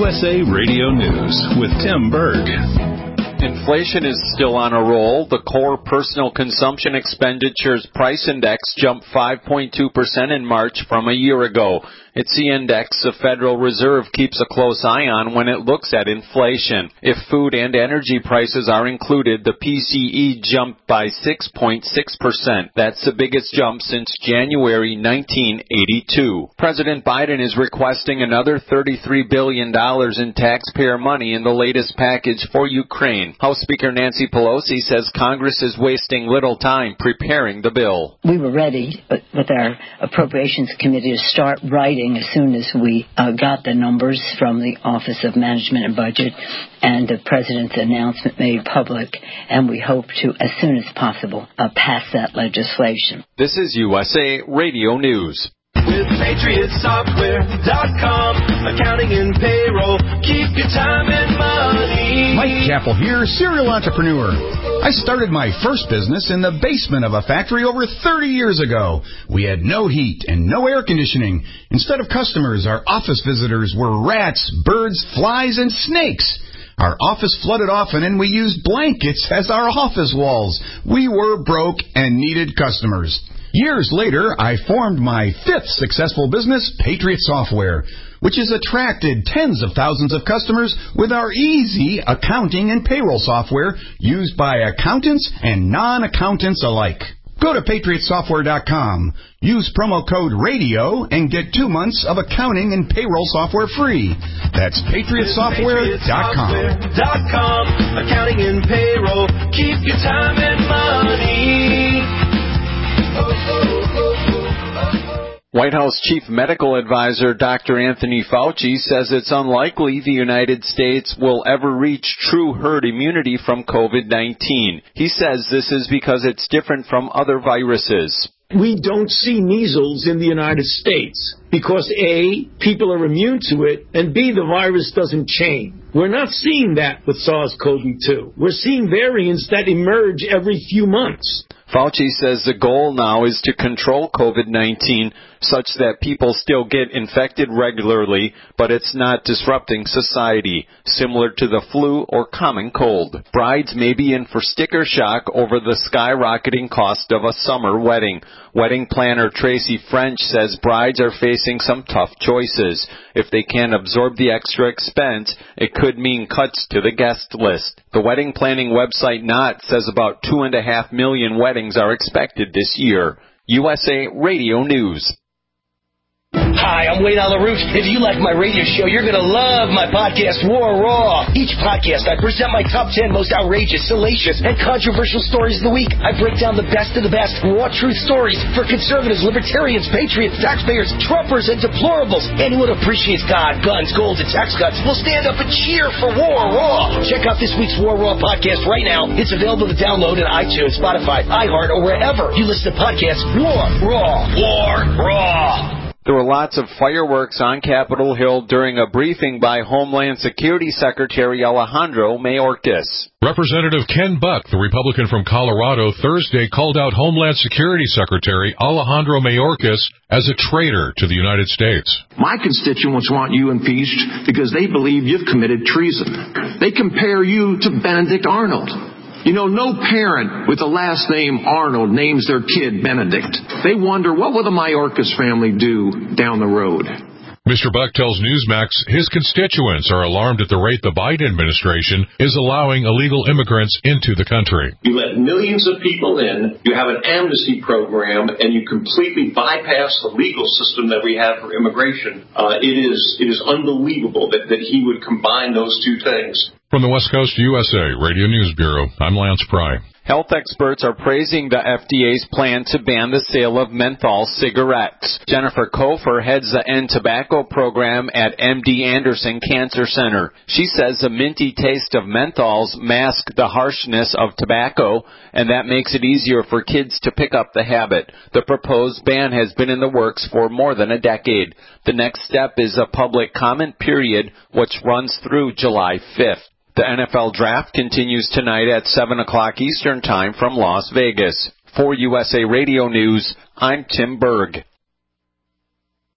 USA Radio News with Tim Berg. Inflation is still on a roll. The core personal consumption expenditures price index jumped 5.2% in March from a year ago. It's the index the Federal Reserve keeps a close eye on when it looks at inflation. If food and energy prices are included, the PCE jumped by 6.6%. That's the biggest jump since January 1982. President Biden is requesting another $33 billion in taxpayer money in the latest package for Ukraine. House Speaker Nancy Pelosi says Congress is wasting little time preparing the bill. We were ready with our Appropriations Committee to start writing as soon as we got the numbers from the Office of Management and Budget and the President's announcement made public, and we hope to, as soon as possible, pass that legislation. This is USA Radio News. With PatriotSoftware.com, accounting and payroll, keep your time and money. Mike Chappell here, serial entrepreneur. I started my first business in the basement of a factory over 30 years ago. We had no heat and no air conditioning. Instead of customers, our office visitors were rats, birds, flies, and snakes. Our office flooded often, and we used blankets as our office walls. We were broke and needed customers. Years later, I formed my fifth successful business, Patriot Software, which has attracted tens of thousands of customers with our easy accounting and payroll software used by accountants and non-accountants alike. Go to PatriotSoftware.com, use promo code RADIO, and get 2 months of accounting and payroll software free. That's PatriotSoftware.com. Accounting and payroll, keep your time and money. White House Chief Medical Advisor Dr. Anthony Fauci says it's unlikely the United States will ever reach true herd immunity from COVID-19. He says this is because it's different from other viruses. We don't see measles in the United States because, A, people are immune to it, and B, the virus doesn't change. We're not seeing that with SARS-CoV-2. We're seeing variants that emerge every few months. Fauci says the goal now is to control COVID-19 such that people still get infected regularly, but it's not disrupting society, similar to the flu or common cold. Brides may be in for sticker shock over the skyrocketing cost of a summer wedding. Wedding planner Tracy French says brides are facing some tough choices. If they can't absorb the extra expense, it could mean cuts to the guest list. The wedding planning website Knot says about 2.5 million weddings are expected this year. USA Radio News. Hi, I'm Wayne on the Roof. If you like my radio show, you're going to love my podcast, War Raw. Each podcast, I present my top 10 most outrageous, salacious, and controversial stories of the week. I break down the best of the best raw truth stories for conservatives, libertarians, patriots, taxpayers, Trumpers, and deplorables. Anyone who appreciates God, guns, gold, and tax cuts will stand up and cheer for War Raw. Check out this week's War Raw podcast right now. It's available to download on iTunes, Spotify, iHeart, or wherever you listen to podcasts. War Raw. War Raw. There were lots of fireworks on Capitol Hill during a briefing by Homeland Security Secretary Alejandro Mayorkas. Representative Ken Buck, the Republican from Colorado, Thursday called out Homeland Security Secretary Alejandro Mayorkas as a traitor to the United States. My constituents want you impeached because they believe you've committed treason. They compare you to Benedict Arnold. You know, no parent with the last name Arnold names their kid Benedict. They wonder, what will the Mayorkas family do down the road? Mr. Buck tells Newsmax his constituents are alarmed at the rate the Biden administration is allowing illegal immigrants into the country. You let millions of people in, you have an amnesty program, and you completely bypass the legal system that we have for immigration. It is unbelievable that he would combine those two things. From the West Coast USA Radio News Bureau, I'm Lance Pry. Health experts are praising the FDA's plan to ban the sale of menthol cigarettes. Jennifer Kofer heads the End Tobacco program at MD Anderson Cancer Center. She says the minty taste of menthols mask the harshness of tobacco, and that makes it easier for kids to pick up the habit. The proposed ban has been in the works for more than a decade. The next step is a public comment period, which runs through July 5th. The NFL Draft continues tonight at 7 o'clock Eastern Time from Las Vegas. For USA Radio News, I'm Tim Berg.